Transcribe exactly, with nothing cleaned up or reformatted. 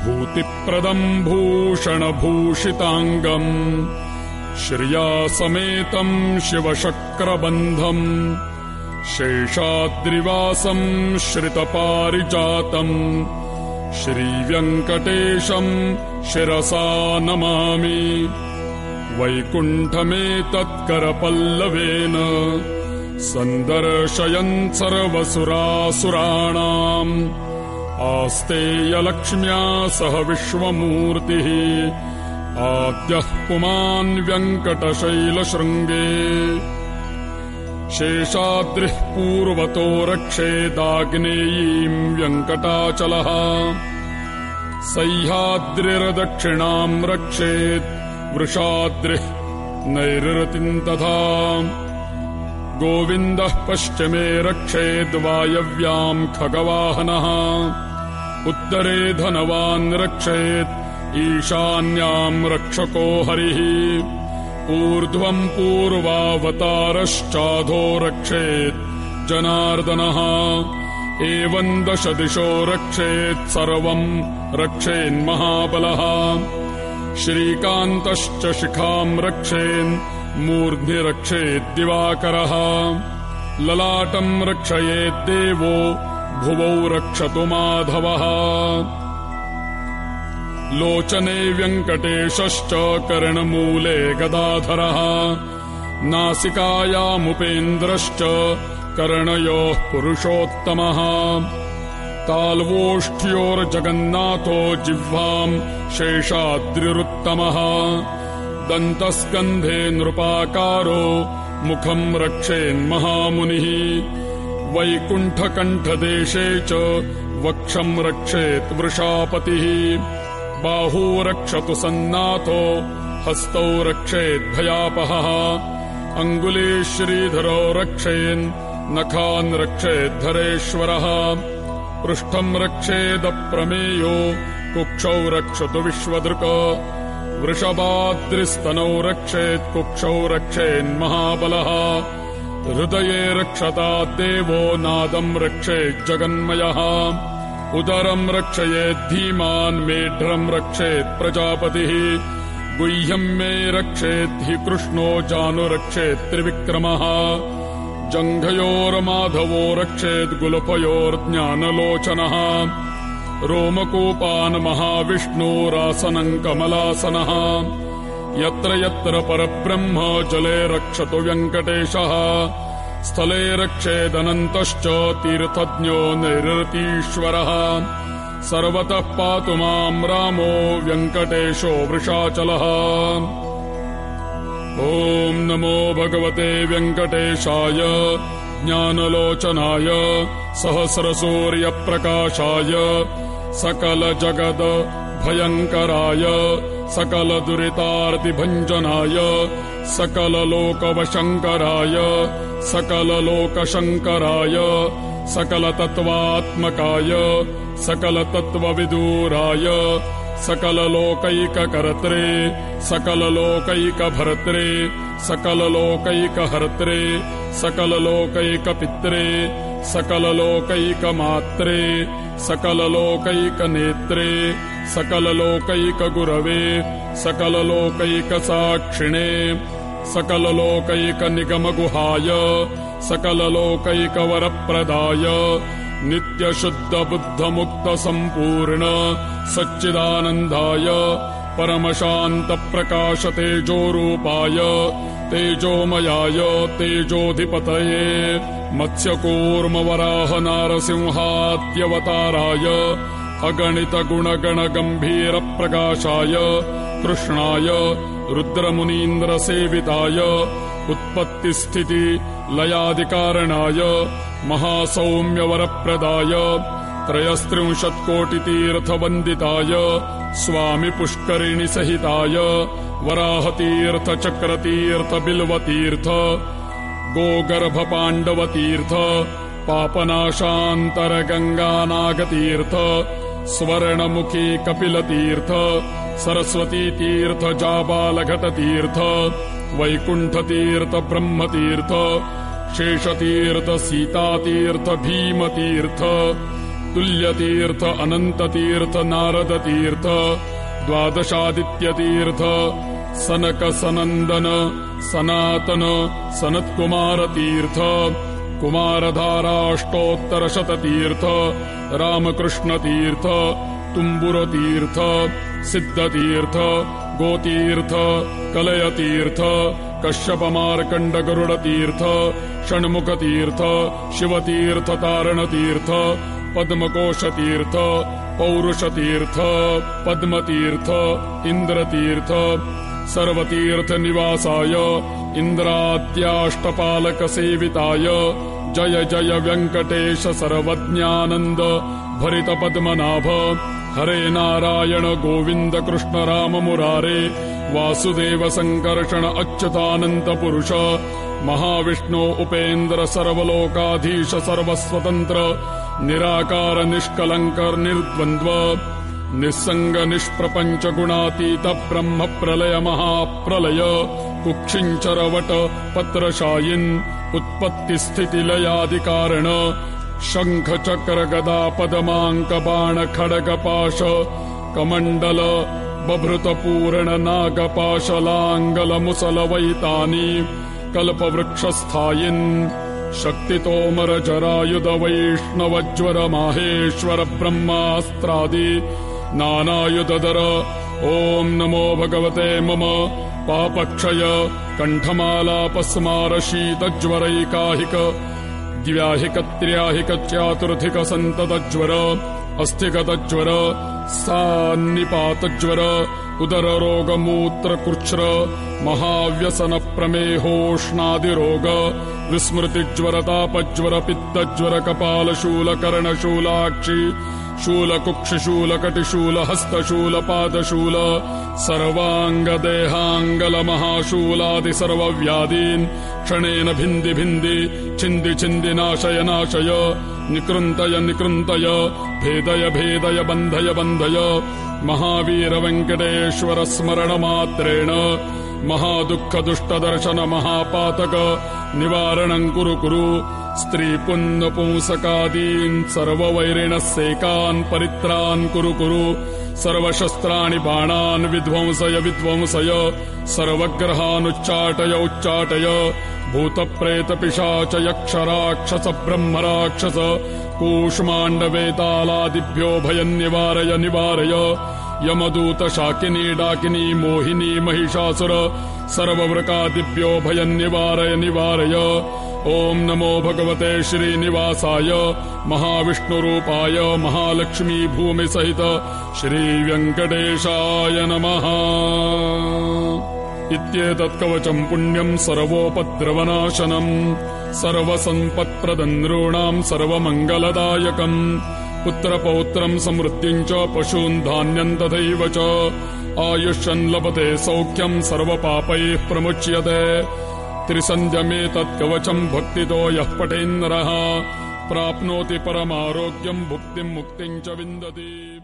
भूतिप्रदम् भूषणभूषिताङ्गम् श्रियासमेतम् शिवशक्रबन्धम् शेषाद्रिवासम् श्रितपारिजातम् श्रीव्यङ्कटेशम् शिरसा नमामि। वैकुण्ठमेतत्करपल्लवेन सन्दर्शयन् सर्वसुरासुराणाम् आस्तेयलक्ष्म्या सह विश्वमूर्तिः आद्यः पुमान् व्यङ्कटशैलशृङ्गे। शेषाद्रिः पूर्वतो रक्षेदाग्नेयीम् व्यङ्कटाचलः सह्याद्रिर्दक्षिणाम् रक्षेत् वृषाद्रिः नैरृतिम् तथा। गोविन्दः पश्चिमे रक्षेद्वायव्याम् खगवाहनः उत्तरे धनवान् रक्षेत् ईशान्याम् रक्षको हरिः। ऊर्ध्वम् पूर्वावतारश्चाधो रक्षेत् जनार्दनः एवम् दश दिशो रक्षेत् सर्वम् रक्षेन्महाबलः। श्रीकान्तश्च शिखाम् रक्षेन् मूर्ध्नि रक्षेत् दिवाकरः। ललाटम् रक्षयेद्देवो भुवौ रक्षतु माधवः। लोचने व्यङ्कटेशश्च कर्णमूले गदाधरः नासिकायामुपेन्द्रश्च कर्णयोः पुरुषोत्तमः। ताल्वोष्ठ्योर्जगन्नाथो जिह्वाम् शेषाद्रिरुत्तमः। दन्तस्कन्धे नृपाकारो मुखम् रक्षेन्महामुनिः। वैकुण्ठकण्ठदेशे च वक्षम् रक्षेत् वृषापतिः। बाहू रक्षतु सन्नाथो हस्तौ रक्षेद्भयापहः। अङ्गुले श्रीधरो रक्षेन् नखान् रक्षेद्धरेश्वरः। पृष्ठम् रक्षेदप्रमेयो कुक्षौ रक्षतु विश्वदृक्। वृषभाद्रिस्तनौ रक्षेत् कुक्षौ रक्षेन्महाबलः। हृदये रक्षताद्देवो नादम् रक्षेज्जगन्मयः। उदरम् रक्षयेद्धीमान् मेढ्रम् रक्षेत् प्रजापतिः। गुह्यम् मे रक्षेद्धि कृष्णो जानुरक्षेत् त्रिविक्रमः। जङ्घयोर्माधवो रक्षेत् गुल्फयोर्ज्ञानलोचनः। रोमकूपान् महाविष्णोरासनम् कमलासनः। यत्र यत्र परब्रह्म जले रक्षतु व्यङ्कटेशः। स्थले रक्षेदनन्तश्च तीर्थज्ञो नैरृतीश्वरः। सर्वतः पातु माम् रामो व्यङ्कटेशो वृषाचलः। ॐ नमो भगवते व्यङ्कटेशाय ज्ञानलोचनाय सहस्रसूर्यप्रकाशाय सकलजगद भयङ्कराय सकलदुरितार्तिभञ्जनाय सकललोकवशङ्कराय सकललोकशङ्कराय सकलतत्त्वात्मकाय सकलतत्त्वविदूराय सकललोकैककर्त्रे सकललोकैकभर्त्रे सकललोकैकहर्त्रे सकललोकैकपित्रे सकललोकैकमात्रे सकललोकैकनेत्रे सकललोकैकगुरवे सकललोकैकसाक्षिणे सकललोकैकनिगमगुहाय सकललोकैकवरप्रदाय नित्यशुद्धबुद्धमुक्तसम्पूर्ण सच्चिदानन्दाय परमशान्तप्रकाशतेजोरूपाय तेजोमयाय तेजोधिपतये मत्स्यकूर्मवराहनारसिंहाद्यवताराय अगणितगुणगणगम्भीरप्रकाशाय कृष्णाय रुद्रमुनीन्द्रसेविताय उत्पत्तिस्थिति लयादिकारणाय महासौम्यवरप्रदाय त्रयस्त्रिंशत्कोटितीर्थवन्दिताय स्वामि पुष्करिणिसहिताय वराहतीर्थचक्रतीर्थबिल्वतीर्थ गोगर्भपाण्डवतीर्थ पापनाशान्तरगङ्गानागतीर्थ स्वर्णमुखी कपिलतीर्थ सरस्वतीतीर्थ जाबालघटतीर्थ वैकुण्ठतीर्थ ब्रह्मतीर्थ शेषतीर्थ सीतातीर्थ भीमतीर्थ तुल्यतीर्थ अनन्ततीर्थ नारदतीर्थ द्वादशादित्यतीर्थ सनक सनन्दन सनातन सनत्कुमारतीर्थ कुमारधाराष्टोत्तरशततीर्थ रामकृष्णतीर्थ तुम्बुरतीर्थ सिद्धतीर्थ गोतीर्थ कलयतीर्थ कश्यपमार्कण्डगरुडतीर्थ षण्मुखतीर्थ शिवतीर्थ तारणतीर्थ पद्मकोशतीर्थ पौरुषतीर्थ पद्मतीर्थ इन्द्रतीर्थ सर्वतीर्थनिवासाय इन्द्राद्याष्टपालकसेविताय जय जय वेङ्कटेश सर्वज्ञानन्द भरित पद्मनाभ हरे नारायण गोविन्द कृष्ण राम मुरारे वासुदेव संकर्षण अच्युतानन्त पुरुष महाविष्णु उपेन्द्र सर्वलोकाधीश सर्वस्वतन्त्र निराकार निष्कलङ्क निर्द्वन्द्व निस्संग निष्प्रपञ्च गुणातीत ब्रह्म प्रलय महाप्रलय कुक्षिञ्चरवट पत्रशायिन् उत्पत्ति स्थिति लयादिकारण शंख चक्र गदा पदमांक बाण खड्ग पाश कमण्डल बभृत पूर्ण नागपाशलांगल मुसल वैतानी कल्पवृक्षस्थायिन् शक्तितोमर जरायुध वैष्णवज्वर माहेश्वर ब्रह्मास्त्रादि नानायुधधर ओम नमो भगवते मम पापक्षय कंठमालापस्मार शीतज्वरैकाहिक द्व्याहिक त्र्याहिक चातुर्थिक संततज्वर अस्थिगतज्वर सान्निपातज्वर उदर रोग मूत्र कृच्छ्र महाव्यसन प्रमेहोष्णादिरोग विस्मृतिज्वर तापज्वर पित्तज्वर कपाल शूल कर्ण शूलाक्षि शूल कुक्षि शूल कटि शूल हस्त शूल पाद शूल सर्वांग देहांगल महाशूलादि सर्वव्याधीन् क्षणेन भिन्दि भिन्दि छिन्दि छिन्दि नाशय नाशय निकृन्तय निकृन्तय भेदय भेदय बन्धय बन्धय महावीर वेङ्कटेश्वर स्मरण मात्रेण महादुःख दुष्टदर्शन महापातक निवारणं कुरु कुरु स्त्री पुंसकादीन् सर्ववैरिणः सेकान् परित्रान् कुरु कुरु सर्वशस्त्राणि बाणान् विध्वंसय विध्वंसय सर्वग्रहानुच्चाटय उच्चाटय भूतप्रेत पिशाच यक्ष राक्षस ब्रह्म राक्षस कूष्माण्डवेतालादिभ्यो भयं निवारय निवारय यमदूत शाकिनी डाकिनी मोहिनी महिषासुर सर्ववृकादिभ्यो भयं निवारय निवारय ओम नमो भगवते श्रीनिवासाय महाविष्णुरूपाय महालक्ष्मी भूमि सहित श्रीवेङ्कटेशाय नमः। इत्येतत् कवचम् पुण्यम् सर्वोपद्रवनाशनम् सर्वसम्पत्प्रदम् नॄणाम् सर्वमङ्गलदायकम् पुत्रपौत्रम् समृद्धिम् च पशून् धान्यम् तथैव च आयुष्यम् लभते सौख्यम् सर्वपापैः प्रमुच्यते त्रिसन्ध्यमेतत् कवचम् भक्तितो यः पठेन्नरः प्राप्नोति परमारोग्यम् भुक्तिम् मुक्तिम् च विन्दति।